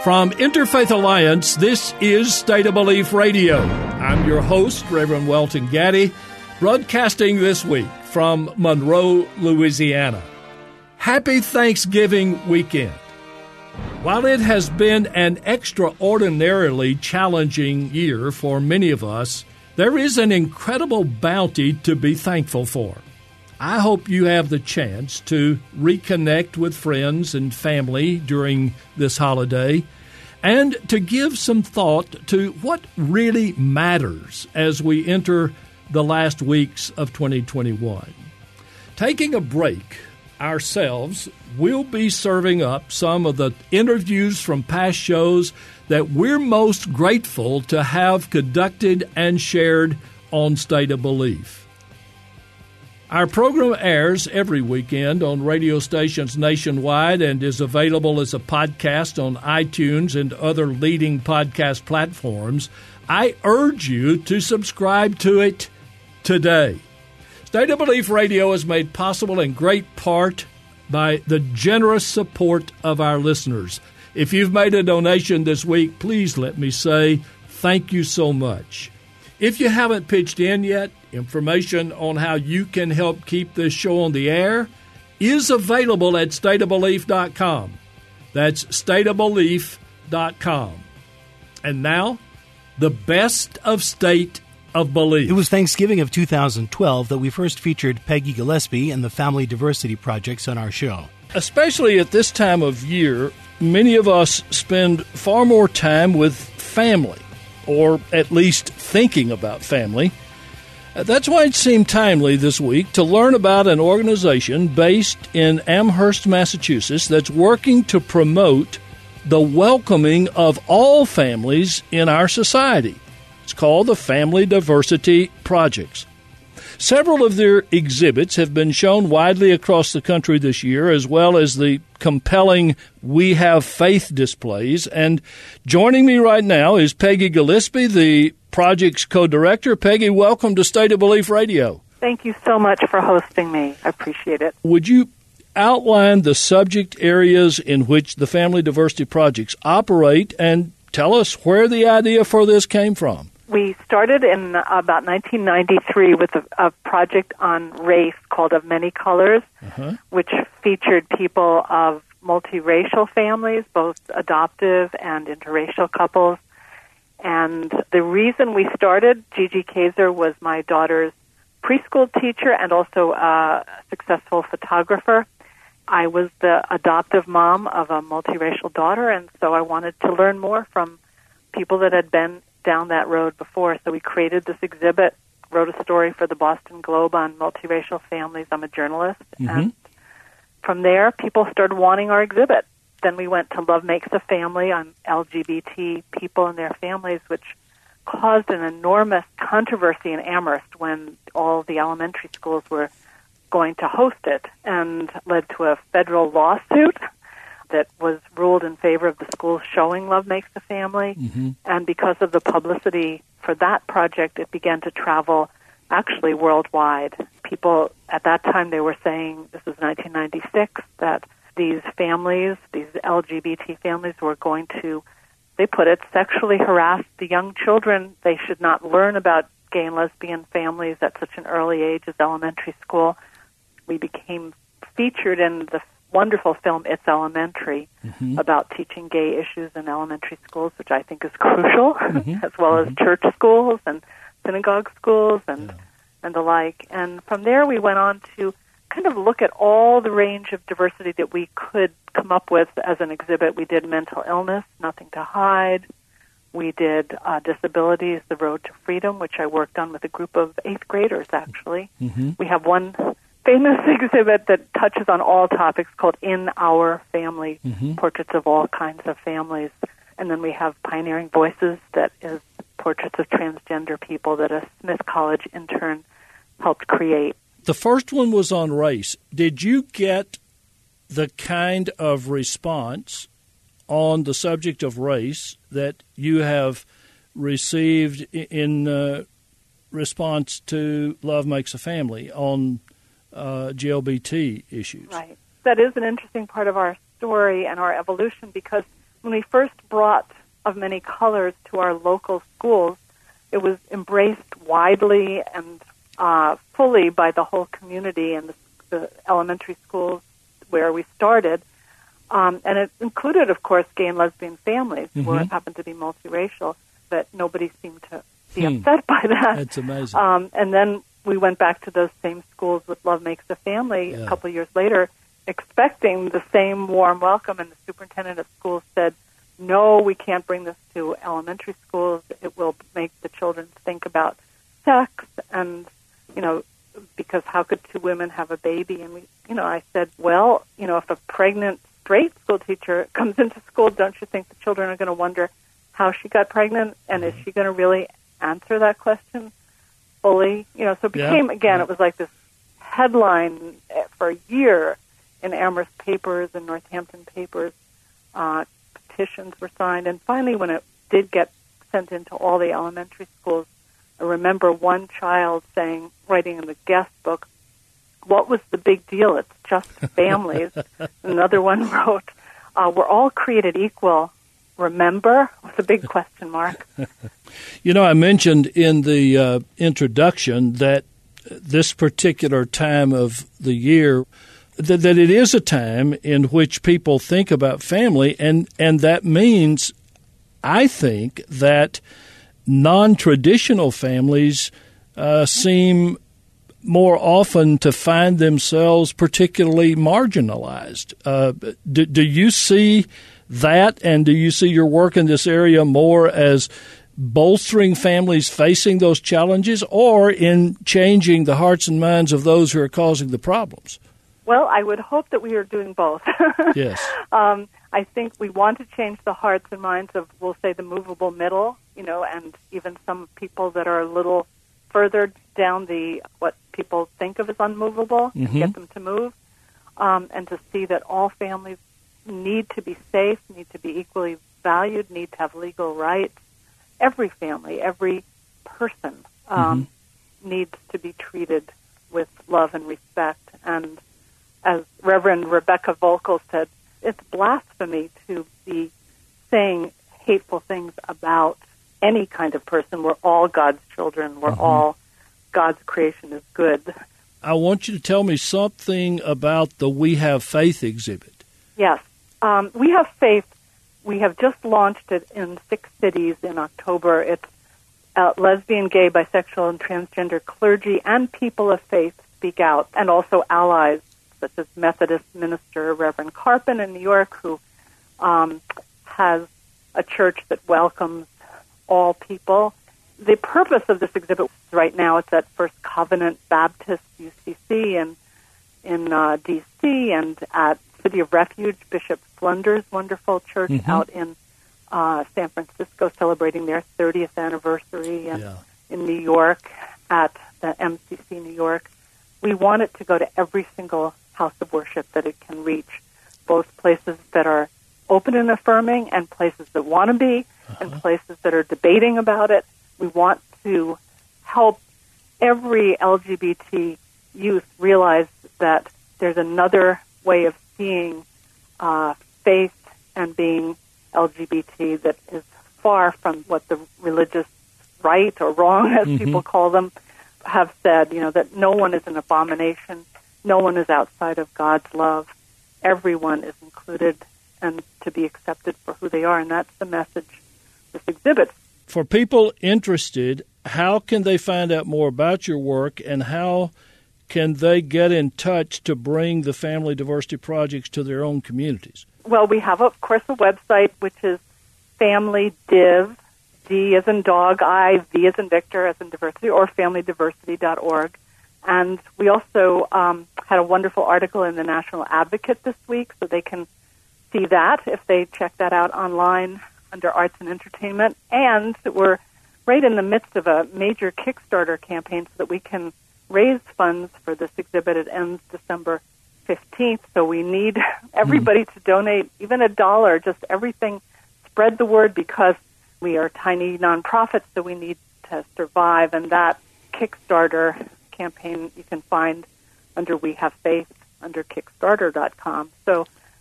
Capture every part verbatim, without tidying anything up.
From Interfaith Alliance, this is State of Belief Radio. I'm your host, Reverend Welton Gaddy, broadcasting this week from Monroe, Louisiana. Happy Thanksgiving weekend. While it has been an extraordinarily challenging year for many of us, there is an incredible bounty to be thankful for. I hope you have the chance to reconnect with friends and family during this holiday and to give some thought to what really matters as we enter the last weeks of twenty twenty-one. Taking a break ourselves, we'll be serving up some of the interviews from past shows that we're most grateful to have conducted and shared on State of Belief. Our program airs every weekend on radio stations nationwide and is available as a podcast on iTunes and other leading podcast platforms. I urge you to subscribe to it today. State of Belief Radio is made possible in great part by the generous support of our listeners. If you've made a donation this week, please let me say thank you so much. If you haven't pitched in yet, information on how you can help keep this show on the air is available at state of belief dot com. That's state of belief dot com. And now, the best of State of Belief. It was Thanksgiving of two thousand twelve that we first featured Peggy Gillespie and the Family Diversity Projects on our show. Especially at this time of year, many of us spend far more time with family, or at least thinking about family. That's why it seemed timely this week to learn about an organization based in Amherst, Massachusetts, that's working to promote the welcoming of all families in our society. It's called the Family Diversity Projects. Several of their exhibits have been shown widely across the country this year, as well as the compelling We Have Faith displays. And joining me right now is Peggy Gillespie, the project's co-director. Peggy, welcome to State of Belief Radio. Thank you so much for hosting me. I appreciate it. Would you outline the subject areas in which the Family Diversity Projects operate and tell us where the idea for this came from? We started in about nineteen ninety-three with a, a project on race called Of Many Colors, uh-huh. which featured people of multiracial families, both adoptive and interracial couples. And the reason we started, Gigi Kaiser was my daughter's preschool teacher and also a successful photographer. I was the adoptive mom of a multiracial daughter, and so I wanted to learn more from people that had been down that road before. So we created this exhibit, wrote a story for the Boston Globe on multiracial families. I'm a journalist. Mm-hmm. And from there, people started wanting our exhibit. Then we went to Love Makes a Family on L G B T people and their families, which caused an enormous controversy in Amherst when all the elementary schools were going to host it, and led to a federal lawsuit that was ruled in favor of the schools showing Love Makes a Family. Mm-hmm. And because of the publicity for that project, it began to travel actually worldwide. People at that time, they were saying, this was nineteen ninety-six, that these families, these L G B T families were going to, they put it, sexually harass the young children. They should not learn about gay and lesbian families at such an early age as elementary school. We became featured in the wonderful film It's Elementary, mm-hmm. about teaching gay issues in elementary schools, which I think is crucial, mm-hmm. as well mm-hmm. as church schools and synagogue schools and yeah. and the like. And from there we went on to kind of look at all the range of diversity that we could come up with as an exhibit. We did mental illness, Nothing to Hide. We did uh, disabilities, The Road to Freedom, which I worked on with a group of eighth graders, actually. Mm-hmm. We have one famous exhibit that touches on all topics called In Our Family, mm-hmm. portraits of all kinds of families. And then we have Pioneering Voices, that is portraits of transgender people that a Smith College intern helped create. The first one was on race. Did you get the kind of response on the subject of race that you have received in uh, response to Love Makes a Family on uh, G L B T issues? Right. That is an interesting part of our story and our evolution, because when we first brought Of Many Colors to our local schools, it was embraced widely and uh, fully by the whole community and the, the elementary schools where we started. Um, and it included, of course, gay and lesbian families Mm-hmm. where it happened to be multiracial, but nobody seemed to be Hmm. upset by that. That's amazing. Um, and then we went back to those same schools with Love Makes a Family Yeah. a couple of years later, expecting the same warm welcome, and the superintendent of schools said, no, we can't bring this to elementary schools. It will make the children think about sex and, you know, because how could two women have a baby? And we, you know, I said, well, you know, if a pregnant straight school teacher comes into school, don't you think the children are going to wonder how she got pregnant, and is she going to really answer that question fully? You know, so it Yeah. became, again, Yeah. it was like this headline for a year in Amherst papers and Northampton papers. Uh, petitions were signed, and finally when it did get sent into all the elementary schools, I remember one child saying, writing in the guest book, what was the big deal? It's just families. Another one wrote, uh, we're all created equal, remember? With a big question mark. You know, I mentioned in the uh, introduction that this particular time of the year, th- that it is a time in which people think about family, and, and that means, I think, that non-traditional families uh, seem more often to find themselves particularly marginalized. Uh, do, do you see that, and do you see your work in this area more as bolstering families facing those challenges, or in changing the hearts and minds of those who are causing the problems? Well, I would hope that we are doing both. Yes. Um, I think we want to change the hearts and minds of, we'll say, the movable middle, you know, and even some people that are a little further down the what people think of as unmovable, Mm-hmm. and get them to move, um, and to see that all families need to be safe, need to be equally valued, need to have legal rights. Every family, every person um, mm-hmm. needs to be treated with love and respect. And as Reverend Rebecca Volkel said, it's blasphemy to be saying hateful things about any kind of person. We're all God's children. We're mm-hmm. all God's creation is good. I want you to tell me something about the We Have Faith exhibit. Yes. Um, We Have Faith, we have just launched it in six cities in October. It's uh, lesbian, gay, bisexual, and transgender clergy and people of faith speak out, and also allies such as Methodist minister Reverend Carpin in New York, who um, has a church that welcomes all people. The purpose of this exhibit right now, it's at First Covenant Baptist U C C in, in uh, D C, and at City of Refuge, Bishop Flunder's wonderful church mm-hmm. out in uh, San Francisco, celebrating their thirtieth anniversary, and yeah. in New York at the M C C New York. We want it to go to every single house of worship that it can reach, both places that are open and affirming and places that want to be, uh-huh. and places that are debating about it. We want to help every L G B T youth realize that there's another way of seeing uh, faith and being L G B T that is far from what the religious right or wrong, as mm-hmm. people call them, have said. You know, that no one is an abomination, no one is outside of God's love. Everyone is included and to be accepted for who they are, and that's the message this exhibits. For people interested, how can they find out more about your work, and how can they get in touch to bring the Family Diversity Projects to their own communities? Well, we have, of course, a website, which is Family Div, D as in dog, I, V as in Victor, as in diversity, or family diversity dot org. And we also um, had a wonderful article in the National Advocate this week, so they can see that if they check that out online under Arts and Entertainment. And we're right in the midst of a major Kickstarter campaign so that we can raise funds for this exhibit. It ends December fifteenth, so we need everybody mm. to donate, even a dollar, just everything. Spread the word, because we are tiny nonprofits, so we need to survive. And that Kickstarter campaign you can find under We Have Faith under Kickstarter dot com. So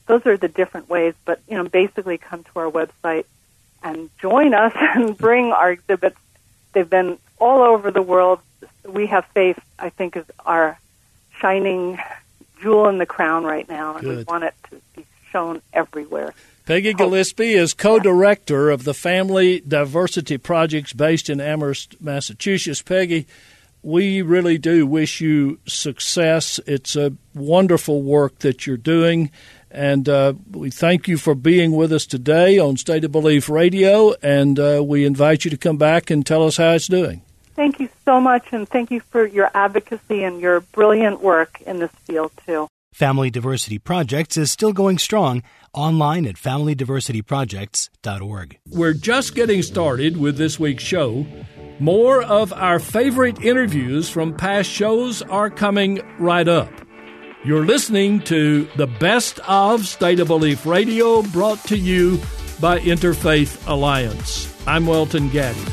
those are the different ways. But, you know, basically come to our website and join us and bring our exhibits. They've been all over the world. We Have Faith, I think, is our shining jewel in the crown right now, and Good. we want it to be shown everywhere. Peggy Gillespie is co-director of the Family Diversity Projects based in Amherst, Massachusetts. Peggy, we really do wish you success. It's a wonderful work that you're doing, and uh, we thank you for being with us today on State of Belief Radio, and uh, we invite you to come back and tell us how it's doing. Thank you so much, and thank you for your advocacy and your brilliant work in this field, too. Family Diversity Projects is still going strong online at family diversity projects dot org. We're just getting started with this week's show. More of our favorite interviews from past shows are coming right up. You're listening to the Best of State of Belief Radio, brought to you by Interfaith Alliance. I'm Welton Gaddy.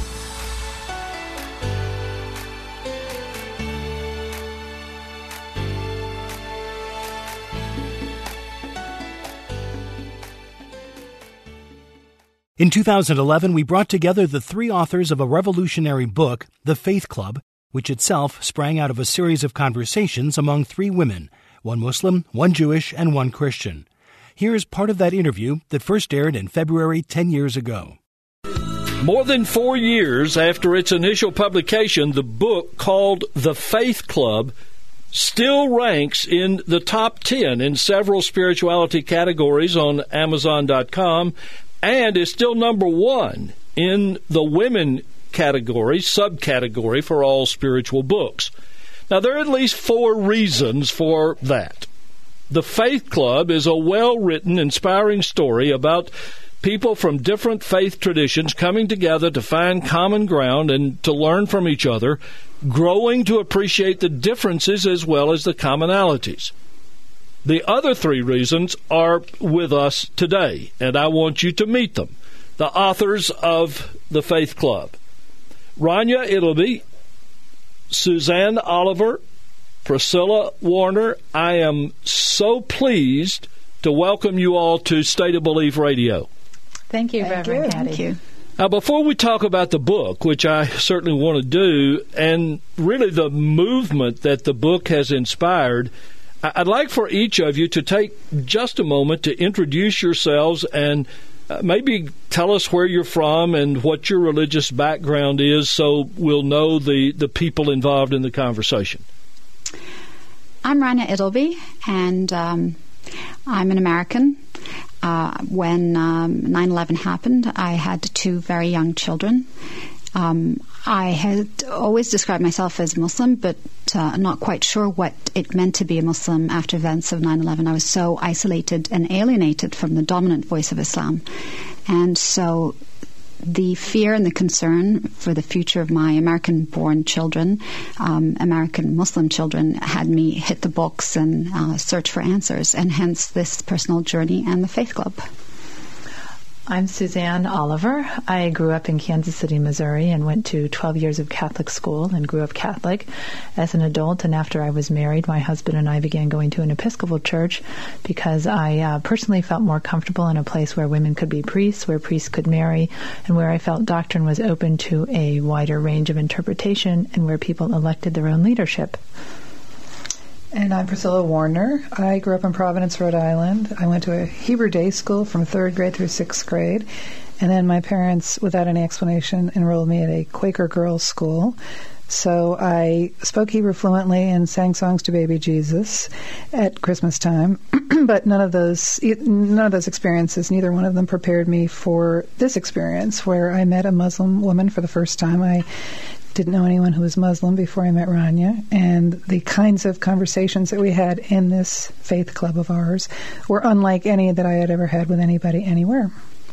In two thousand eleven, we brought together the three authors of a revolutionary book, The Faith Club, which itself sprang out of a series of conversations among three women, one Muslim, one Jewish, and one Christian. Here's part of that interview that first aired in February ten years ago. More than four years after its initial publication, the book called The Faith Club still ranks in the top ten in several spirituality categories on Amazon dot com, and is still number one in the women category, subcategory for all spiritual books. Now, there are at least four reasons for that. The Faith Club is a well-written, inspiring story about people from different faith traditions coming together to find common ground and to learn from each other, growing to appreciate the differences as well as the commonalities. The other three reasons are with us today, and I want you to meet them. The authors of The Faith Club: Rania Ittleby, Suzanne Oliver, Priscilla Warner. I am so pleased to welcome you all to State of Belief Radio. Thank you, Thank Reverend you. Gaddy. Thank you. Now, before we talk about the book, which I certainly want to do, and really the movement that the book has inspired, I'd like for each of you to take just a moment to introduce yourselves and uh, maybe tell us where you're from and what your religious background is, so we'll know the, the people involved in the conversation. I'm Rania Ittleby, and um, I'm an American. Uh, when um, nine eleven happened, I had two very young children. Um, I had always described myself as Muslim, but uh, not quite sure what it meant to be a Muslim after events of nine eleven. I was so isolated and alienated from the dominant voice of Islam. And so the fear and the concern for the future of my American-born children, um, American Muslim children, had me hit the books and uh, search for answers, and hence this personal journey and the Faith Club. I'm Suzanne Oliver. I grew up in Kansas City, Missouri, and went to twelve years of Catholic school and grew up Catholic. As an adult, and after I was married, my husband and I began going to an Episcopal church because I uh, personally felt more comfortable in a place where women could be priests, where priests could marry, and where I felt doctrine was open to a wider range of interpretation, and where people elected their own leadership. And I'm Priscilla Warner. I grew up in Providence, Rhode Island. I went to a Hebrew day school from third grade through sixth grade. And then my parents, without any explanation, enrolled me at a Quaker girls' school. So I spoke Hebrew fluently and sang songs to baby Jesus at Christmas time. But none of those none of those experiences, neither one of them prepared me for this experience where I met a Muslim woman for the first time. I didn't know anyone who was Muslim before I met Rania, and the kinds of conversations that we had in this faith club of ours were unlike any that I had ever had with anybody anywhere.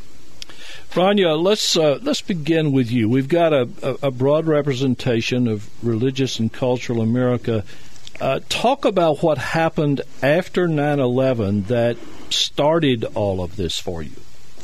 Rania, let's uh, let's begin with you. We've got a, a, a broad representation of religious and cultural America. Uh, talk about what happened after nine eleven that started all of this for you.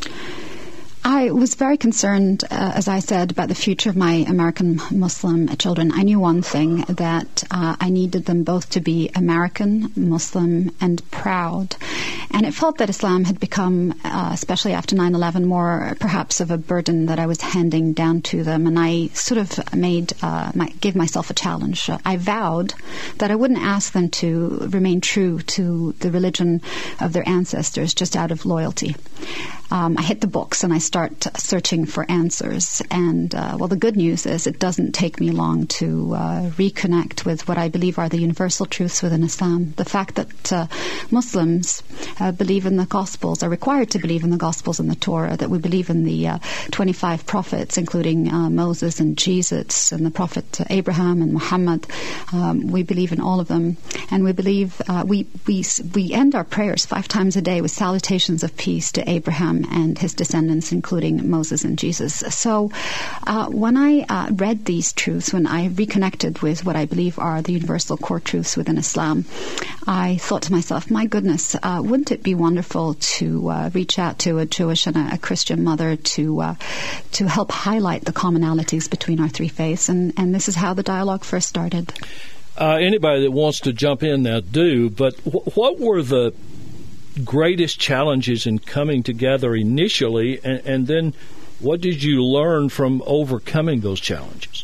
I was very concerned, uh, as I said, about the future of my American Muslim children. I knew one thing, that uh, I needed them both to be American, Muslim, and proud. And it felt that Islam had become, uh, especially after nine eleven, more perhaps of a burden that I was handing down to them. And I sort of made, uh, my, gave myself a challenge. I vowed that I wouldn't ask them to remain true to the religion of their ancestors just out of loyalty. Um, I hit the books and I start searching for answers. And, uh, well, the good news is it doesn't take me long to uh, reconnect with what I believe are the universal truths within Islam. The fact that uh, Muslims uh, believe in the Gospels, are required to believe in the Gospels and the Torah, that we believe in the uh, twenty-five prophets, including uh, Moses and Jesus and the prophet Abraham and Muhammad. Um, we believe in all of them. And we believe, uh, we, we, we end our prayers five times a day with salutations of peace to Abraham and his descendants, including Moses and Jesus. So uh, when I uh, read these truths, when I reconnected with what I believe are the universal core truths within Islam, I thought to myself, my goodness, uh, wouldn't it be wonderful to uh, reach out to a Jewish and a, a Christian mother to uh, to help highlight the commonalities between our three faiths? And, and this is how the dialogue first started. Uh, anybody that wants to jump in now, do, but wh- what were the greatest challenges in coming together initially, and, and then what did you learn from overcoming those challenges?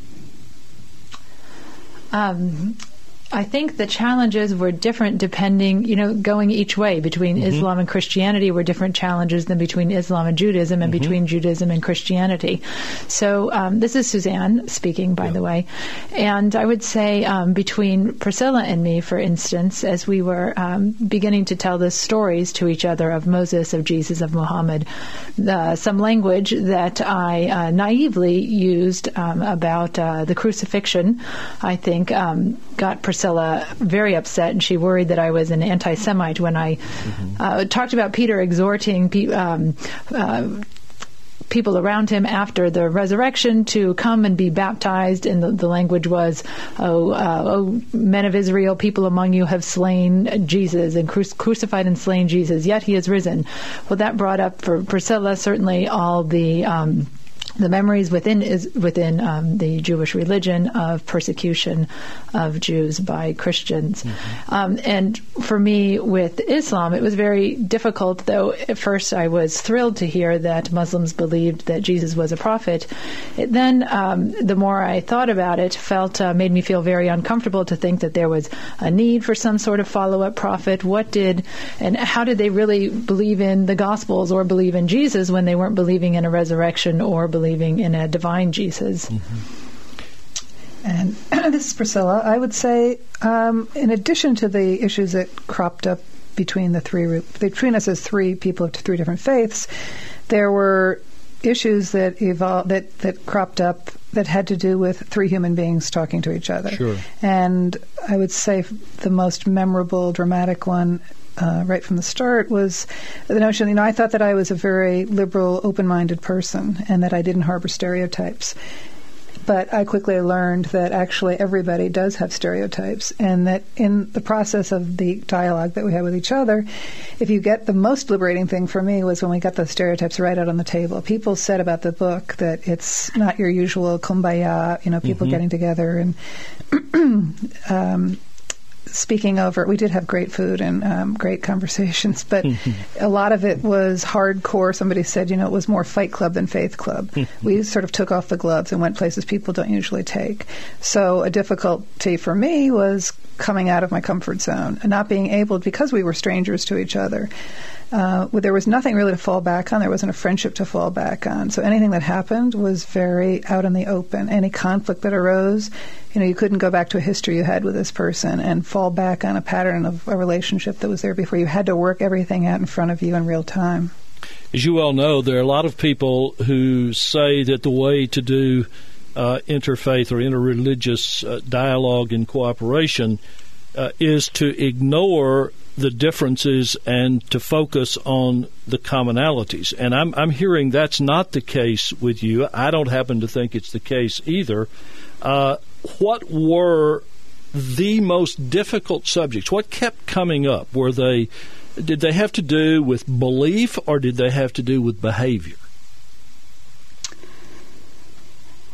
Um, I think the challenges were different depending, you know, going each way. Between mm-hmm. Islam and Christianity were different challenges than between Islam and Judaism and mm-hmm. between Judaism and Christianity. So um, this is Suzanne speaking, by yeah. the way. And I would say um, between Priscilla and me, for instance, as we were um, beginning to tell the stories to each other of Moses, of Jesus, of Muhammad, uh, some language that I uh, naively used um, about uh, the crucifixion, I think, um, got Priscilla Priscilla very upset, and she worried that I was an anti-Semite when I mm-hmm. uh, talked about Peter exhorting pe- um, uh, people around him after the resurrection to come and be baptized. And the, the language was, oh, uh, oh, men of Israel, people among you have slain Jesus and cru- crucified and slain Jesus, yet he is risen. Well, that brought up for Priscilla certainly all the... Um, the memories within is within um, the Jewish religion of persecution of Jews by Christians. Mm-hmm. Um, and for me, with Islam, it was very difficult, though at first I was thrilled to hear that Muslims believed that Jesus was a prophet. It then, um, the more I thought about it, felt uh, made me feel very uncomfortable to think that there was a need for some sort of follow-up prophet. What did, and how did they really believe in the Gospels or believe in Jesus when they weren't believing in a resurrection or believing in a divine Jesus? Mm-hmm. And this is Priscilla. I would say, um, in addition to the issues that cropped up between the three, between us as three people of three different faiths, there were issues that evolved, that, that cropped up that had to do with three human beings talking to each other. Sure. And I would say the most memorable, dramatic one Uh, right from the start was the notion, you know, I thought that I was a very liberal, open-minded person and that I didn't harbor stereotypes. But I quickly learned that actually everybody does have stereotypes, and that in the process of the dialogue that we had with each other, if you get the most liberating thing for me was when we got those stereotypes right out on the table. People said about the book that it's not your usual kumbaya, you know, people mm-hmm. getting together and um speaking over. We did have great food and um, great conversations, but a lot of it was hardcore. Somebody said, you know, it was more Fight Club than Faith Club. We sort of took off the gloves and went places people don't usually take. So a difficulty for me was coming out of my comfort zone and not being able, because we were strangers to each other, Uh, there was nothing really to fall back on. There wasn't a friendship to fall back on. So anything that happened was very out in the open. Any conflict that arose, you know, you couldn't go back to a history you had with this person and fall back on a pattern of a relationship that was there before. You had to work everything out in front of you in real time. As you well know, there are a lot of people who say that the way to do uh, interfaith or interreligious uh, dialogue and cooperation uh, is to ignore the differences and to focus on the commonalities. And I'm, I'm hearing that's not the case with you. I don't happen to think it's the case either. Uh, what were the most difficult subjects? What kept coming up? Were they, did they have to do with belief or did they have to do with behavior?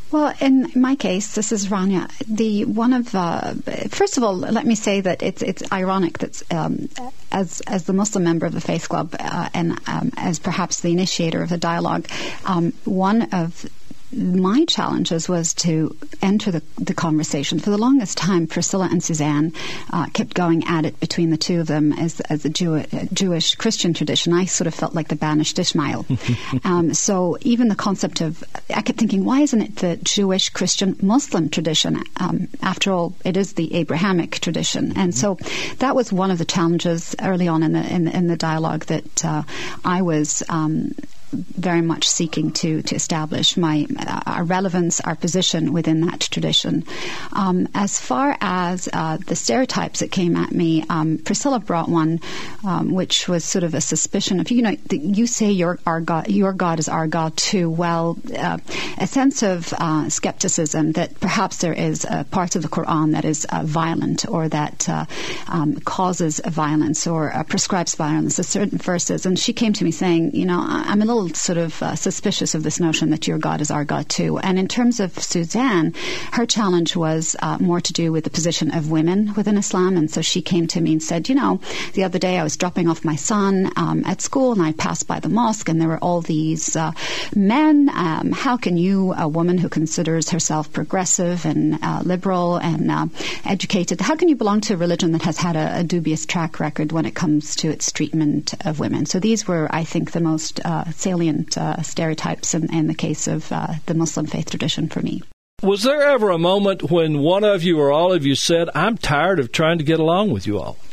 Well, in my case, this is Rania. The one of uh, first of all, let me say that it's it's ironic that um, as as the Muslim member of the Faith Club uh, and um, as perhaps the initiator of the dialogue, um, one of my challenges was to enter the, the conversation. For the longest time, Priscilla and Suzanne uh, kept going at it between the two of them as, as a Jew, Jewish Christian tradition. I sort of felt like the banished Ishmael. um, so even the concept of, I kept thinking, why isn't it the Jewish Christian Muslim tradition? Um, after all, it is the Abrahamic tradition. And so that was one of the challenges early on in the in, in the dialogue that uh, I was um, very much seeking to to establish my uh, our relevance, our position within that tradition. Um, as far as uh, the stereotypes that came at me, um, Priscilla brought one, um, which was sort of a suspicion of, you know, the, you say your our God, your God is our God too. Well, uh, a sense of uh, skepticism that perhaps there is a part of the Quran that is uh, violent or that uh, um, causes violence or uh, prescribes violence. There's certain verses, and she came to me saying, you know, I'm a little sort of uh, suspicious of this notion that your God is our God too. And in terms of Suzanne, her challenge was uh, more to do with the position of women within Islam. And so she came to me and said, you know, the other day I was dropping off my son um, at school and I passed by the mosque and there were all these uh, men. Um, how can you, a woman who considers herself progressive and uh, liberal and uh, educated, how can you belong to a religion that has had a, a dubious track record when it comes to its treatment of women? So these were, I think, the most uh, salient uh, stereotypes in, in the case of uh, the Muslim faith tradition for me. Was there ever a moment when one of you or all of you said, I'm tired of trying to get along with you all?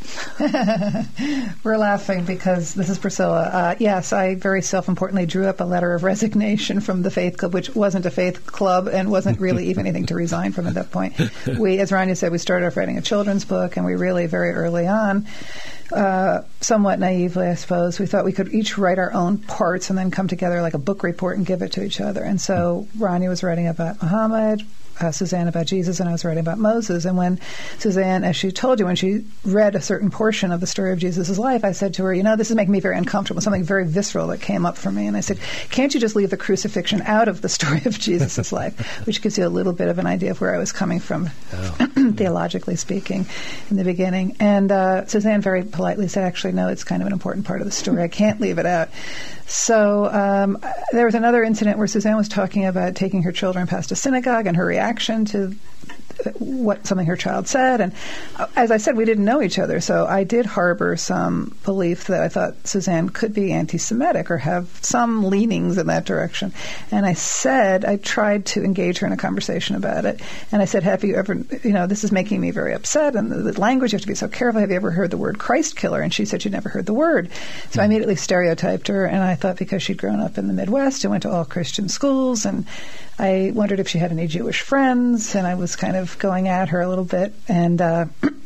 We're laughing because this is Priscilla. Uh, yes, I very self-importantly drew up a letter of resignation from the Faith Club, which wasn't a faith club and wasn't really even anything to resign from at that point. We, as Rania said, we started off writing a children's book, and we really very early on, uh, somewhat naively, I suppose, we thought we could each write our own parts and then come together like a book report and give it to each other. And so Rania was writing about Muhammad, Uh, Suzanne about Jesus, and I was writing about Moses. And when Suzanne, as she told you, when she read a certain portion of the story of Jesus' life, I said to her, you know, this is making me very uncomfortable, something very visceral that came up for me. And I said, can't you just leave the crucifixion out of the story of Jesus' life? Which gives you a little bit of an idea of where I was coming from, oh. theologically speaking, in the beginning. And uh, Suzanne very politely said, actually, no, it's kind of an important part of the story. I can't leave it out. So um, there was another incident where Suzanne was talking about taking her children past a synagogue and her reaction to what something her child said. And as I said, we didn't know each other, so I did harbor some belief that I thought Suzanne could be anti-Semitic or have some leanings in that direction. And I said, I tried to engage her in a conversation about it. And I said, have you ever, you know, this is making me very upset, and the, the language, you have to be so careful. Have you ever heard the word Christ killer? And she said she'd never heard the word. So I immediately stereotyped her, and I thought because she'd grown up in the Midwest and went to all Christian schools, and I wondered if she had any Jewish friends, and I was kind of going at her a little bit, and uh,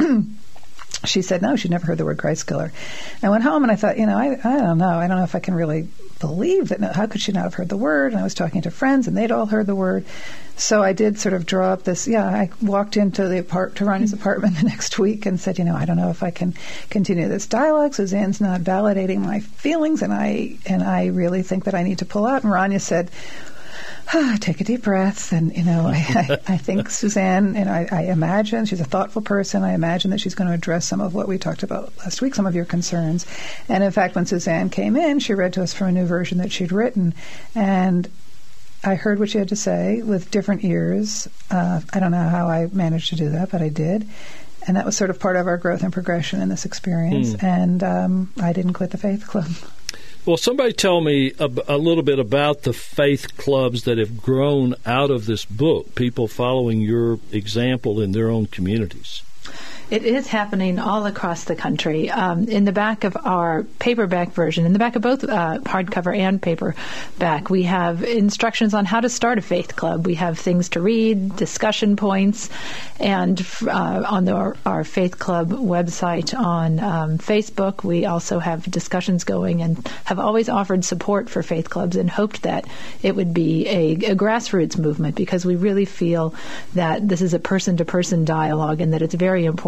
she said no, she'd never heard the word Christ killer. I went home and I thought, you know, I, I don't know. I don't know if I can really believe that. No, how could she not have heard the word? And I was talking to friends, and they'd all heard the word. So I did sort of draw up this, yeah, I walked into the apart- to Rania's apartment the next week and said, you know, I don't know if I can continue this dialogue. Suzanne's not validating my feelings, and I and I really think that I need to pull out. And Rania said, ah, take a deep breath. And, you know, I, I, I think Suzanne, and I, I imagine she's a thoughtful person. I imagine that she's going to address some of what we talked about last week, some of your concerns. And in fact, when Suzanne came in, she read to us from a new version that she'd written. And I heard what she had to say with different ears. Uh, I don't know how I managed to do that, but I did. And that was sort of part of our growth and progression in this experience. Mm. And um, I didn't quit the Faith Club. Well, somebody tell me a, a little bit about the faith clubs that have grown out of this book, people following your example in their own communities. It is happening all across the country. Um, in the back of our paperback version, in the back of both uh, hardcover and paperback, we have instructions on how to start a faith club. We have things to read, discussion points, and uh, on the, our, our faith club website on um, Facebook, we also have discussions going and have always offered support for faith clubs and hoped that it would be a, a grassroots movement, because we really feel that this is a person-to-person dialogue and that it's very important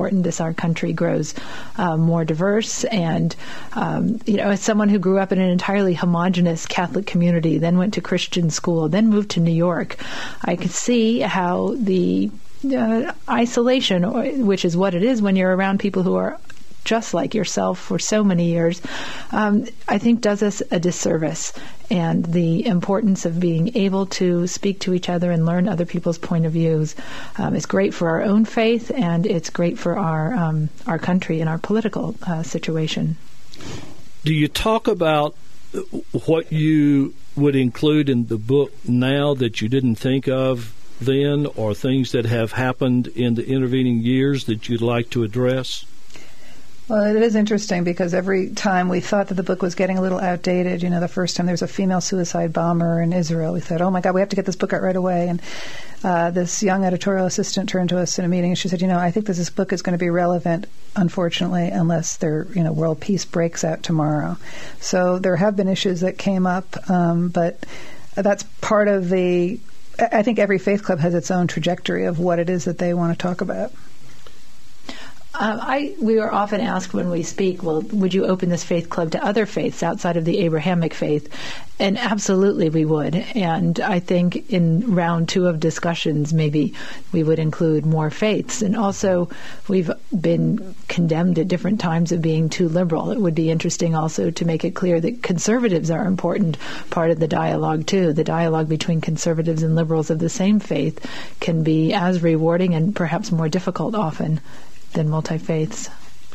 important as our country grows uh, more diverse. And, um, you know, as someone who grew up in an entirely homogenous Catholic community, then went to Christian school, then moved to New York, I could see how the uh, isolation, which is what it is when you're around people who are just like yourself for so many years, um, I think does us a disservice. And the importance of being able to speak to each other and learn other people's point of views um, is great for our own faith, and it's great for our um, our country and our political uh, situation. Do you talk about what you would include in the book now that you didn't think of then, or things that have happened in the intervening years that you'd like to address? Well, it is interesting because every time we thought that the book was getting a little outdated, you know, the first time there was a female suicide bomber in Israel, we thought, oh my God, we have to get this book out right away. And uh, this young editorial assistant turned to us in a meeting and she said, you know, I think that this book is going to be relevant, unfortunately, unless there, you know, world peace breaks out tomorrow. So there have been issues that came up, um, but that's part of the, I think every faith club has its own trajectory of what it is that they want to talk about. Um, I we are often asked when we speak, well, would you open this faith club to other faiths outside of the Abrahamic faith? And absolutely we would. And I think in round two of discussions, maybe we would include more faiths. And also, we've been condemned at different times of being too liberal. It would be interesting also to make it clear that conservatives are an important part of the dialogue, too. The dialogue between conservatives and liberals of the same faith can be as rewarding and perhaps more difficult often than multi-faiths.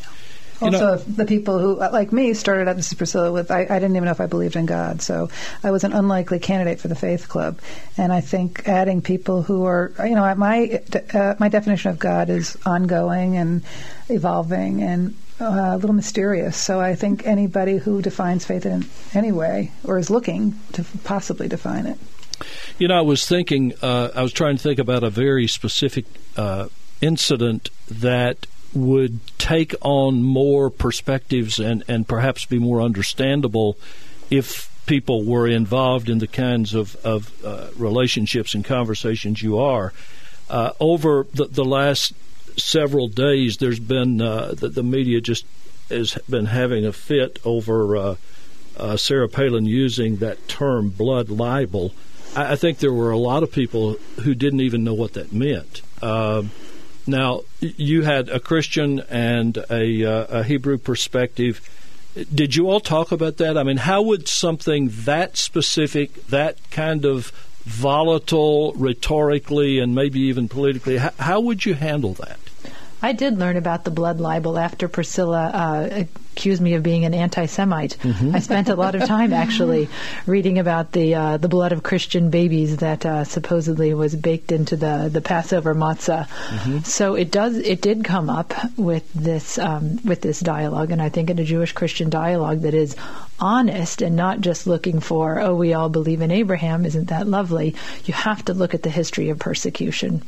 You also, know, the people who, like me, started out, this is Priscilla, with, I, I didn't even know if I believed in God, so I was an unlikely candidate for the Faith Club. And I think adding people who are, you know, my uh, my definition of God is ongoing and evolving and uh, a little mysterious. So I think anybody who defines faith in any way, or is looking to possibly define it. You know, I was thinking, uh, I was trying to think about a very specific uh, incident that would take on more perspectives and, and perhaps be more understandable if people were involved in the kinds of, of uh, relationships and conversations you are. Uh, over the, the last several days, there's been, uh, the, the media just has been having a fit over uh, uh, Sarah Palin using that term, blood libel. I, I think there were a lot of people who didn't even know what that meant. Uh, Now, you had a Christian and a, uh, a Hebrew perspective. Did you all talk about that? I mean, how would something that specific, that kind of volatile rhetorically and maybe even politically, how, how would you handle that? I did learn about the blood libel after Priscilla uh, accused me of being an anti-Semite. Mm-hmm. I spent a lot of time actually reading about the uh, the blood of Christian babies that uh, supposedly was baked into the, the Passover matzah. Mm-hmm. So it does it did come up with this um, with this dialogue, and I think in a Jewish-Christian dialogue that is honest and not just looking for, oh, we all believe in Abraham, isn't that lovely? You have to look at the history of persecution.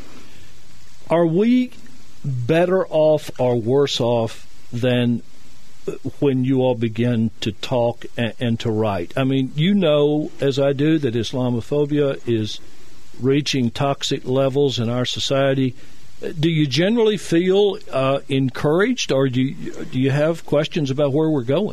Are we better off or worse off than when you all begin to talk and, and to write? I mean, you know, as I do, that Islamophobia is reaching toxic levels in our society. Do you generally feel uh, encouraged, or do you, do you have questions about where we're going?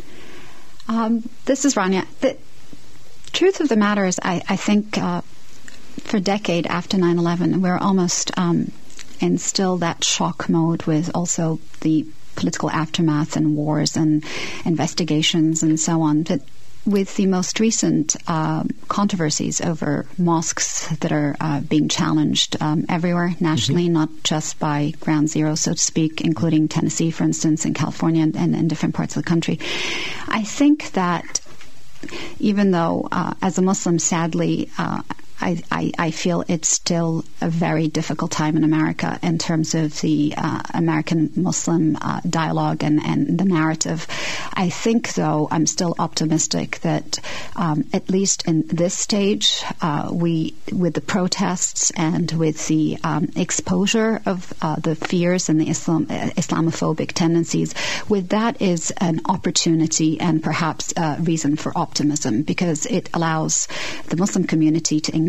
Um, this is Rania. The truth of the matter is, I, I think uh, for a decade after nine eleven, we're almost um, in still that shock mode with also the political aftermath and wars and investigations and so on. But with the most recent uh, controversies over mosques that are uh, being challenged um, everywhere nationally, mm-hmm. not just by ground zero, so to speak, including Tennessee, for instance, and California and, and, and different parts of the country, I think that even though, uh, as a Muslim, sadly, uh, I, I, I feel it's still a very difficult time in America in terms of the uh, American Muslim uh, dialogue and, and the narrative. I think, though, I'm still optimistic that um, at least in this stage, uh, we, with the protests and with the um, exposure of uh, the fears and the Islam, uh, Islamophobic tendencies, with that is an opportunity and perhaps a reason for optimism, because it allows the Muslim community to engage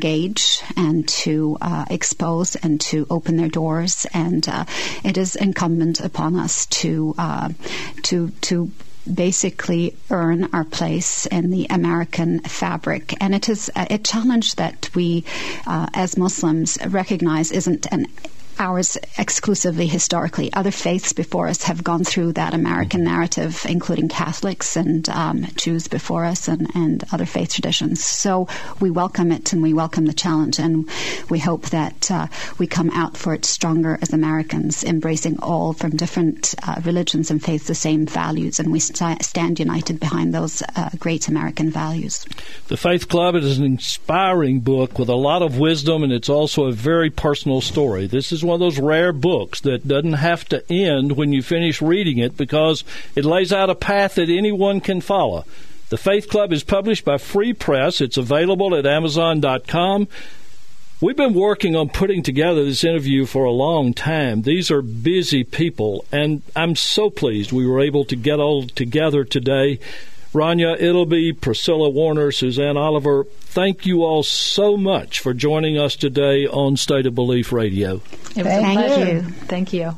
engage and to uh, expose and to open their doors. And uh, it is incumbent upon us to uh, to to basically earn our place in the American fabric. And it is a, a challenge that we, uh, as Muslims, recognize isn't an ours exclusively historically. Other faiths before us have gone through that American narrative, including Catholics and um, Jews before us and, and other faith traditions. So we welcome it and we welcome the challenge, and we hope that uh, we come out for it stronger as Americans, embracing all from different uh, religions and faiths the same values, and we st- stand united behind those uh, great American values. The Faith Club is an inspiring book with a lot of wisdom, and it's also a very personal story. This is one of those rare books that doesn't have to end when you finish reading it, because it lays out a path that anyone can follow. The Faith Club is published by Free Press. It's available at amazon dot com. We've been working on putting together this interview for a long time. These are busy people, and I'm so pleased we were able to get all together today. Rania Ittleby, Priscilla Warner, Suzanne Oliver, thank you all so much for joining us today on State of Belief Radio. It was Thank a pleasure. you. Thank you.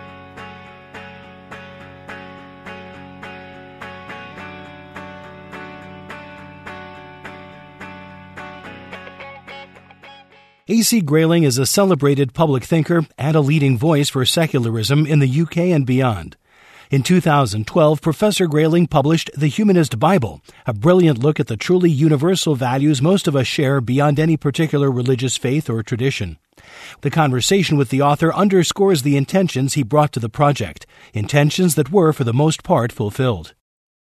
A C Grayling is a celebrated public thinker and a leading voice for secularism in the U K and beyond. In two thousand twelve, Professor Grayling published The Humanist Bible, a brilliant look at the truly universal values most of us share beyond any particular religious faith or tradition. The conversation with the author underscores the intentions he brought to the project, intentions that were, for the most part, fulfilled.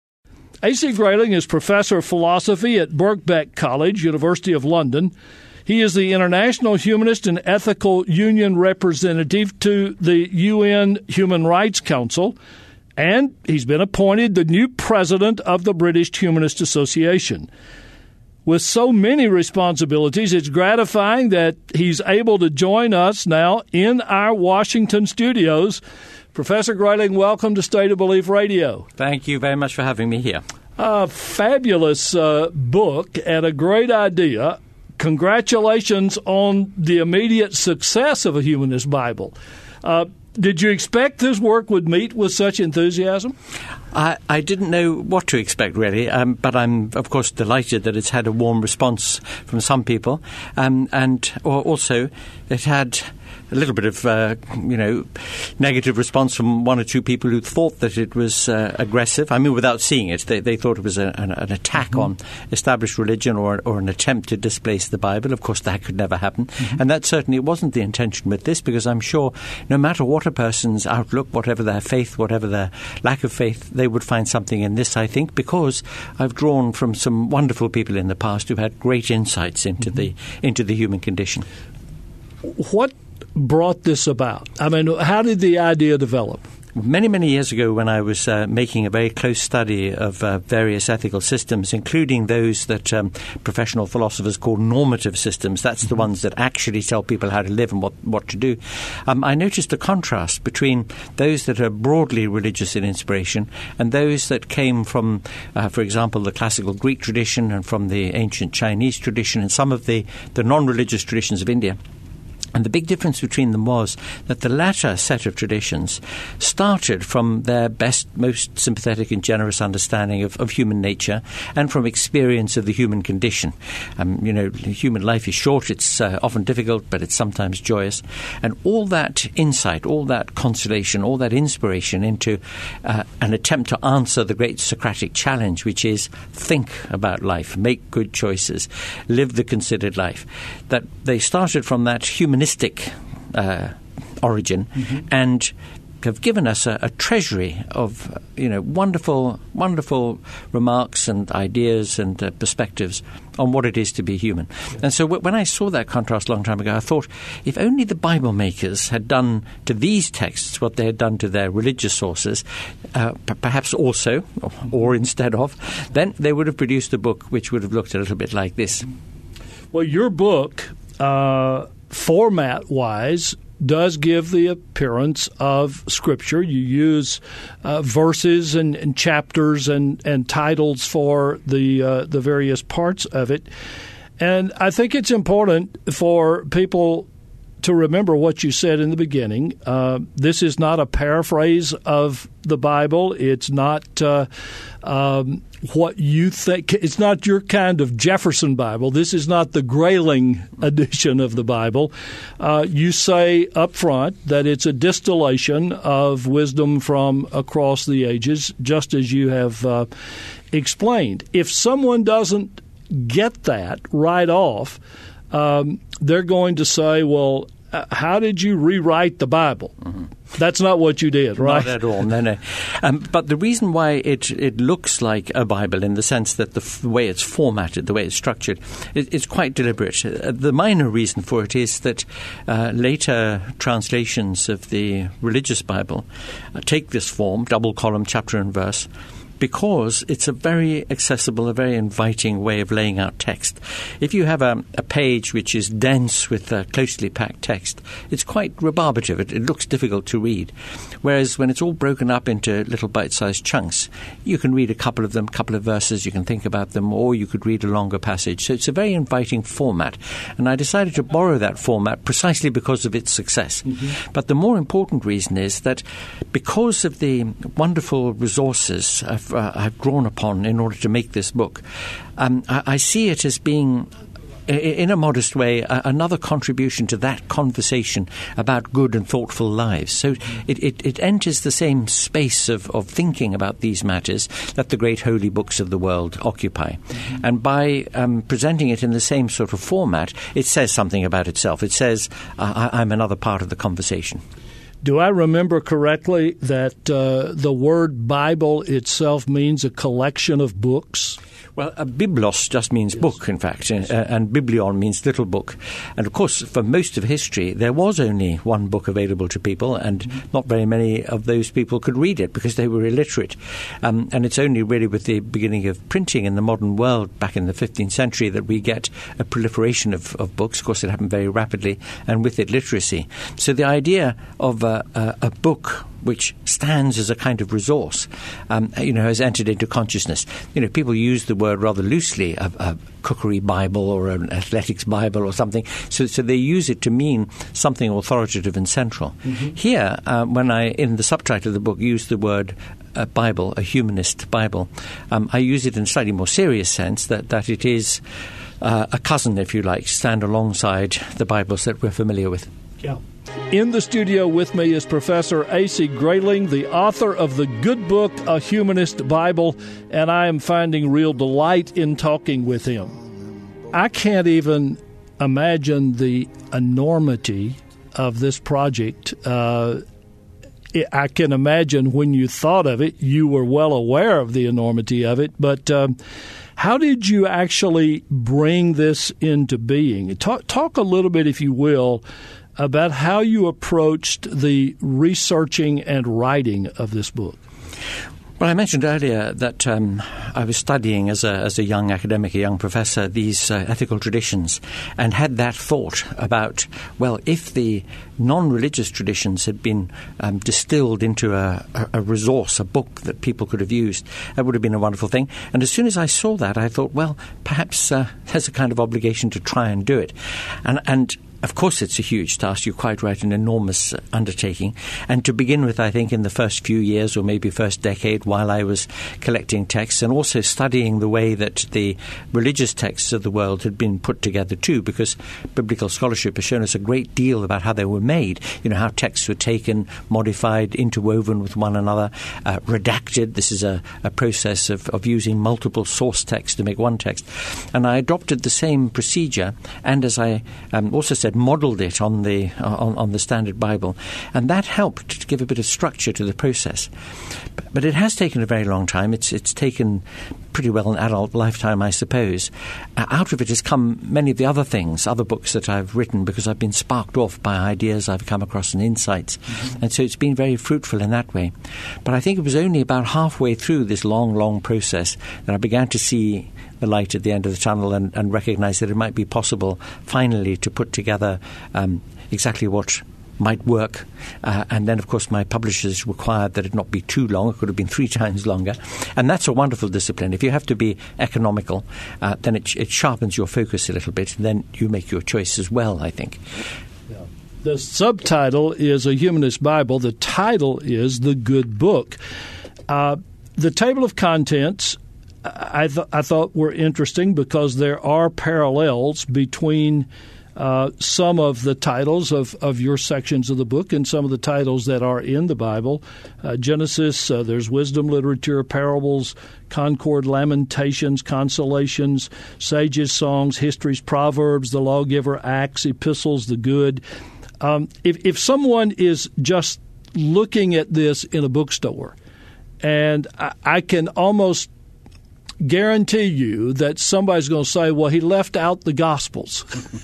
A C Grayling is Professor of Philosophy at Birkbeck College, University of London. He is the International Humanist and Ethical Union representative to the U N Human Rights Council, and he's been appointed the new president of the British Humanist Association. With so many responsibilities, it's gratifying that he's able to join us now in our Washington studios. Professor Grayling, welcome to State of Belief Radio. Thank you very much for having me here. A fabulous uh, book and a great idea. Congratulations on the immediate success of A Humanist Bible. Uh, did you expect this work would meet with such enthusiasm? I, I didn't know what to expect, really, um, but I'm, of course, delighted that it's had a warm response from some people. Um, and or also, it had a little bit of, uh, you know, negative response from one or two people who thought that it was uh, aggressive. I mean, without seeing it, they, they thought it was a, an, an attack mm-hmm. on established religion or, or an attempt to displace the Bible. Of course, that could never happen. Mm-hmm. And that certainly wasn't the intention with this, because I'm sure no matter what a person's outlook, whatever their faith, whatever their lack of faith, they would find something in this, I think, because I've drawn from some wonderful people in the past who've had great insights into mm-hmm. the into the human condition. What brought this about? I mean, how did the idea develop? Many, many years ago, when I was uh, making a very close study of uh, various ethical systems, including those that um, professional philosophers call normative systems, that's the ones that actually tell people how to live and what, what to do, um, I noticed a contrast between those that are broadly religious in inspiration and those that came from, uh, for example, the classical Greek tradition and from the ancient Chinese tradition and some of the, the non-religious traditions of India. And the big difference between them was that the latter set of traditions started from their best, most sympathetic and generous understanding of, of human nature and from experience of the human condition. Um, you know, human life is short, it's uh, often difficult, but it's sometimes joyous. And all that insight, all that consolation, all that inspiration into uh, an attempt to answer the great Socratic challenge, which is think about life, make good choices, live the considered life, that they started from that humanistic Uh, origin mm-hmm. and have given us a, a treasury of, you know, wonderful, wonderful remarks and ideas and uh, perspectives on what it is to be human. Yeah. And so w- when I saw that contrast a long time ago, I thought, if only the Bible makers had done to these texts what they had done to their religious sources, uh, p- perhaps also, or, or instead of, then they would have produced a book which would have looked a little bit like this. Well, your book, uh, format-wise, does give the appearance of Scripture. You use uh, verses and, and chapters and, and titles for the uh, the various parts of it. And I think it's important for people to remember what you said in the beginning. Uh, this is not a paraphrase of the Bible. It's not uh, um, what you think. It's not your kind of Jefferson Bible. This is not the Grayling edition of the Bible. Uh, you say up front that it's a distillation of wisdom from across the ages, just as you have uh, explained. If someone doesn't get that right off, um, they're going to say, well, uh, how did you rewrite the Bible? Mm-hmm. That's not what you did, right? Not at all, no, no. Um, but the reason why it it looks like a Bible in the sense that the, f- the way it's formatted, the way it's structured, it, it's quite deliberate. Uh, the minor reason for it is that uh, later translations of the religious Bible uh, take this form, double column, chapter and verse, because it's a very accessible, a very inviting way of laying out text. If you have a, a page which is dense with uh, closely packed text, it's quite rebarbative. It, it looks difficult to read. Whereas when it's all broken up into little bite-sized chunks, you can read a couple of them, a couple of verses, you can think about them, or you could read a longer passage. So it's a very inviting format. And I decided to borrow that format precisely because of its success. Mm-hmm. But the more important reason is that because of the wonderful resources I've, uh, I've drawn upon in order to make this book, um, I, I see it as being, in a modest way, uh, another contribution to that conversation about good and thoughtful lives. So it, it, it enters the same space of, of thinking about these matters that the great holy books of the world occupy. Mm-hmm. And by um, presenting it in the same sort of format, it says something about itself. It says, uh, I, I'm another part of the conversation. Do I remember correctly that uh, the word Bible itself means a collection of books? Well, a biblos just means yes. book, in fact, uh, and biblion means little book. And, of course, for most of history, there was only one book available to people, and mm-hmm. not very many of those people could read it because they were illiterate. Um, and it's only really with the beginning of printing in the modern world back in the fifteenth century that we get a proliferation of, of books. Of course, it happened very rapidly, and with it, literacy. So the idea of a, a, a book which stands as a kind of resource, um, you know, has entered into consciousness. You know, people use the word rather loosely, a, a cookery Bible or an athletics Bible or something. So, so they use it to mean something authoritative and central. Mm-hmm. Here, uh, when I, in the subtitle of the book, use the word uh, Bible, a humanist Bible, um, I use it in a slightly more serious sense, that, that it is uh, a cousin, if you like, stand alongside the Bibles that we're familiar with. Yeah. In the studio with me is Professor A C Grayling, the author of the good book, A Humanist Bible, and I am finding real delight in talking with him. I can't even imagine the enormity of this project. Uh, I can imagine when you thought of it, you were well aware of the enormity of it, but um, how did you actually bring this into being? Talk, talk a little bit, if you will, about how you approached the researching and writing of this book. Well, I mentioned earlier that um, I was studying as a, as a young academic, a young professor, these uh, ethical traditions, and had that thought about, well, if the non-religious traditions had been um, distilled into a, a resource, a book that people could have used, that would have been a wonderful thing. And as soon as I saw that, I thought, well, perhaps uh, there's a kind of obligation to try and do it. And and of course, it's a huge task. You're quite right, an enormous uh, undertaking. And to begin with, I think in the first few years or maybe first decade, while I was collecting texts and also studying the way that the religious texts of the world had been put together too, because biblical scholarship has shown us a great deal about how they were made, you know, how texts were taken, modified, interwoven with one another, uh, redacted. This is a, a process of, of using multiple source texts to make one text. And I adopted the same procedure, and as I um, also said, modelled it on the on, on the Standard Bible, and that helped to give a bit of structure to the process. But, but it has taken a very long time. It's it's taken pretty well an adult lifetime, I suppose. Uh, out of it has come many of the other things, other books that I've written, because I've been sparked off by ideas I've come across and insights, mm-hmm. and so it's been very fruitful in that way. But I think it was only about halfway through this long, long process that I began to see the light at the end of the tunnel and, and recognize that it might be possible finally to put together um, exactly what might work. Uh, and then, of course, my publishers required that it not be too long. It could have been three times longer. And that's a wonderful discipline. If you have to be economical, uh, then it, it sharpens your focus a little bit. And then you make your choice as well, I think. Yeah. The subtitle is A Humanist Bible. The title is The Good Book. Uh, the table of contents I, th- I thought were interesting because there are parallels between Uh, some of the titles of, of your sections of the book and some of the titles that are in the Bible. Uh, Genesis, uh, there's wisdom literature, parables, concord, lamentations, consolations, sages, songs, histories, proverbs, the lawgiver, acts, epistles, the good. Um, if, if someone is just looking at this in a bookstore, and I, I can almost guarantee you that somebody's going to say, well, he left out the Gospels.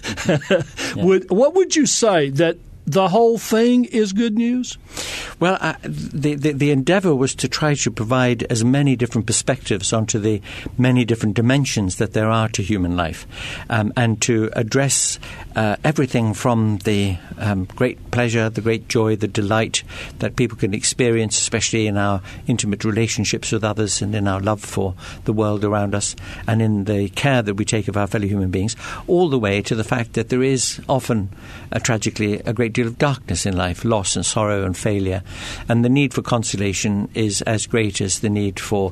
Yeah. would, what would you say, that the whole thing is good news? Well, uh, the, the the endeavor was to try to provide as many different perspectives onto the many different dimensions that there are to human life, um, and to address uh, everything from the um, great pleasure, the great joy, the delight that people can experience, especially in our intimate relationships with others and in our love for the world around us and in the care that we take of our fellow human beings, all the way to the fact that there is often, uh, tragically, a great deal of darkness in life, loss and sorrow and failure. And the need for consolation is as great as the need for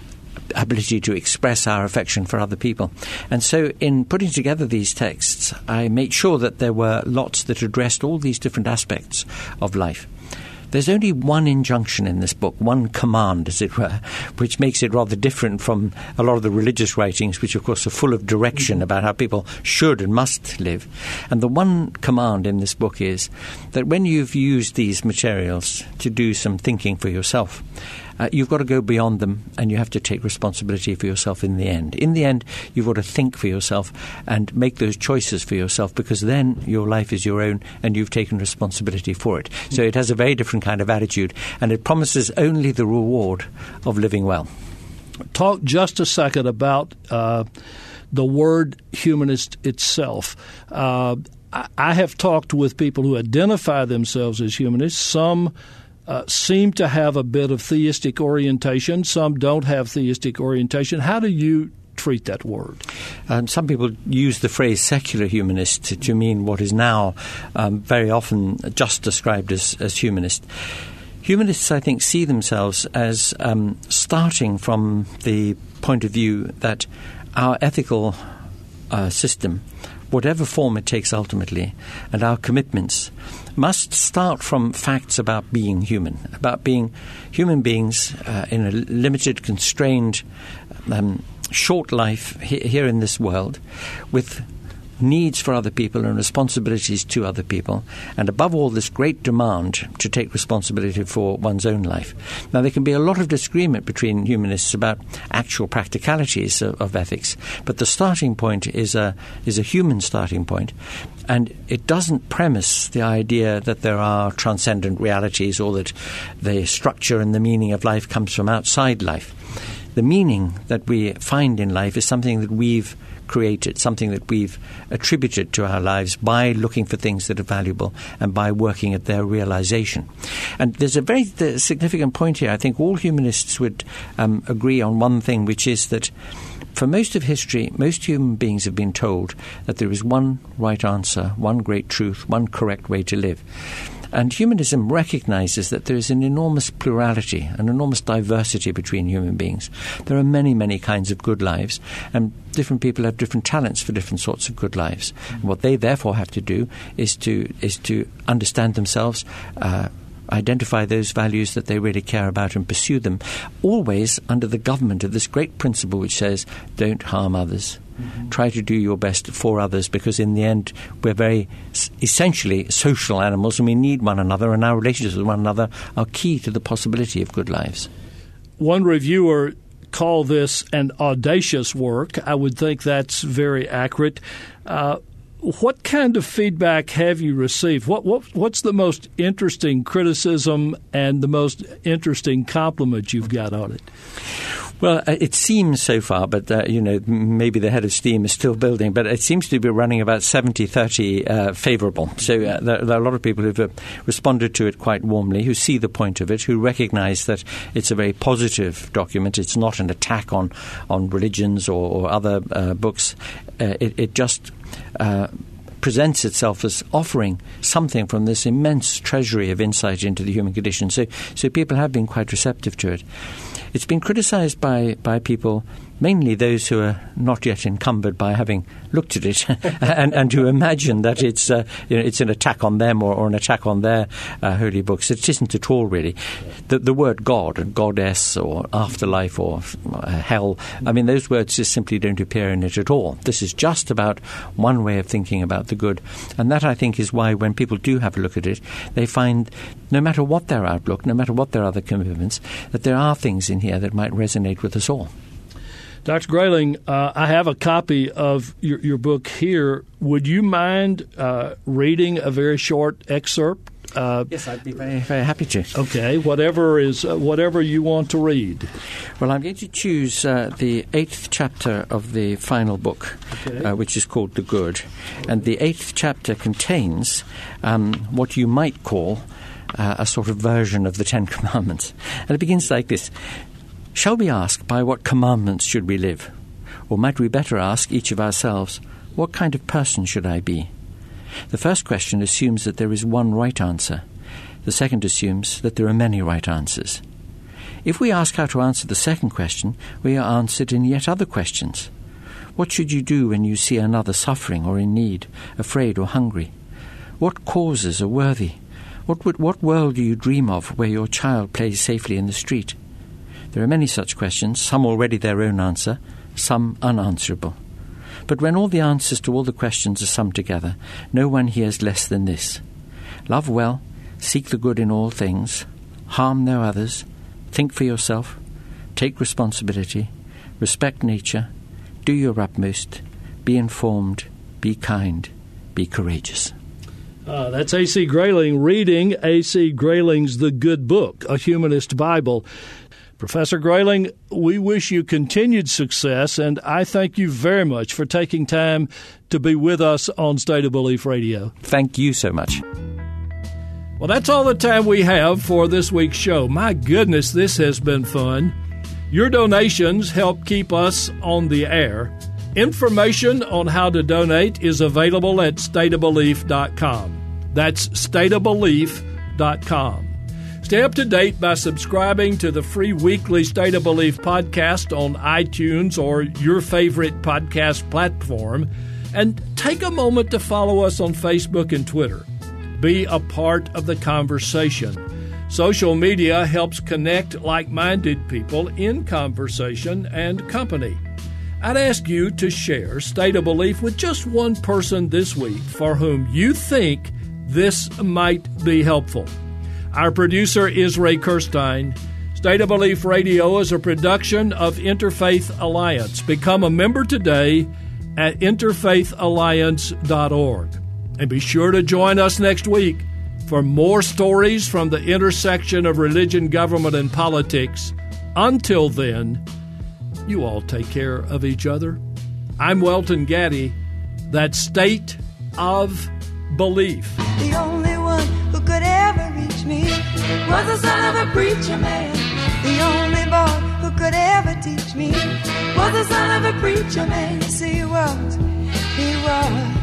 ability to express our affection for other people. And so in putting together these texts, I made sure that there were lots that addressed all these different aspects of life. There's only one injunction in this book, one command, as it were, which makes it rather different from a lot of the religious writings, which, of course, are full of direction about how people should and must live. And the one command in this book is that when you've used these materials to do some thinking for yourself, Uh, you've got to go beyond them, and you have to take responsibility for yourself in the end. In the end, you've got to think for yourself and make those choices for yourself, because then your life is your own and you've taken responsibility for it. So it has a very different kind of attitude, and it promises only the reward of living well. Talk just a second about uh, the word humanist itself. Uh, I, I have talked with people who identify themselves as humanists. Some Uh, seem to have a bit of theistic orientation. Some don't have theistic orientation. How do you treat that word? Um, some people use the phrase secular humanist to, to mean what is now um, very often just described as, as humanist. Humanists, I think, see themselves as um, starting from the point of view that our ethical uh, system, whatever form it takes ultimately, and our commitments must start from facts about being human, about being human beings uh, in a limited, constrained, um, short life he- here in this world, with needs for other people and responsibilities to other people, and above all this great demand to take responsibility for one's own life. Now, there can be a lot of disagreement between humanists about actual practicalities of, of ethics, but the starting point is a is a human starting point, and it doesn't premise the idea that there are transcendent realities or that the structure and the meaning of life comes from outside life. The meaning that we find in life is something that we've created, something that we've attributed to our lives by looking for things that are valuable and by working at their realization. And there's a very th- significant point here. I think all humanists would um, agree on one thing, which is that for most of history, most human beings have been told that there is one right answer, one great truth, one correct way to live. And humanism recognizes that there is an enormous plurality, an enormous diversity between human beings. There are many, many kinds of good lives, and different people have different talents for different sorts of good lives. And what they therefore have to do is to is to understand themselves, uh, identify those values that they really care about and pursue them, always under the government of this great principle which says, don't harm others. Mm-hmm. Try to do your best for others, because in the end we're very essentially social animals and we need one another, and our relationships with one another are key to the possibility of good lives. One reviewer called this an audacious work. I would think that's very accurate. Uh, what kind of feedback have you received? What, what What's the most interesting criticism and the most interesting compliment you've got on it? Well, uh, it seems so far, but, uh, you know, maybe the head of steam is still building, but it seems to be running about seventy thirty uh, favourable. So uh, there, there are a lot of people who've uh, responded to it quite warmly, who see the point of it, who recognise that it's a very positive document. It's not an attack on, on religions or, or other uh, books. Uh, it, it just uh, presents itself as offering something from this immense treasury of insight into the human condition. So, so people have been quite receptive to it. It's been criticised by, by people, mainly those who are not yet encumbered by having looked at it and, and who imagine that it's uh, you know, it's an attack on them or, or an attack on their uh, holy books. It isn't at all, really. The, the word God, goddess, or afterlife, or uh, hell, I mean, those words just simply don't appear in it at all. This is just about one way of thinking about the good. And that, I think, is why when people do have a look at it, they find, no matter what their outlook, no matter what their other commitments, that there are things in here that might resonate with us all. Doctor Grayling, uh, I have a copy of your, your book here. Would you mind uh, reading a very short excerpt? Uh, yes, I'd be very, very happy to. Okay, whatever is uh, whatever you want to read. Well, I'm going to choose uh, the eighth chapter of the final book, okay. uh, which is called The Good. And the eighth chapter contains um, what you might call uh, a sort of version of the Ten Commandments. And it begins like this. Shall we ask, by what commandments should we live? Or might we better ask each of ourselves, what kind of person should I be? The first question assumes that there is one right answer. The second assumes that there are many right answers. If we ask how to answer the second question, we are answered in yet other questions. What should you do when you see another suffering or in need, afraid or hungry? What causes are worthy? What, would, what world do you dream of where your child plays safely in the street? There are many such questions, some already their own answer, some unanswerable. But when all the answers to all the questions are summed together, no one hears less than this. Love well, seek the good in all things, harm no others, think for yourself, take responsibility, respect nature, do your utmost, be informed, be kind, be courageous. Uh, that's A C Grayling reading A C Grayling's The Good Book, A Humanist Bible. Professor Grayling, we wish you continued success, and I thank you very much for taking time to be with us on State of Belief Radio. Thank you so much. Well, that's all the time we have for this week's show. My goodness, this has been fun. Your donations help keep us on the air. Information on how to donate is available at state of belief dot com. That's state of belief dot com. Stay up to date by subscribing to the free weekly State of Belief podcast on iTunes or your favorite podcast platform. And take a moment to follow us on Facebook and Twitter. Be a part of the conversation. Social media helps connect like-minded people in conversation and company. I'd ask you to share State of Belief with just one person this week for whom you think this might be helpful. Our producer is Ray Kirstein. State of Belief Radio is a production of Interfaith Alliance. Become a member today at interfaith alliance dot org. And be sure to join us next week for more stories from the intersection of religion, government, and politics. Until then, you all take care of each other. I'm Welton Gaddy. That's State of Belief. The only one who could ever reach me was the son of a preacher man. The only boy who could ever teach me was the son of a preacher man. Yes, he was, he was.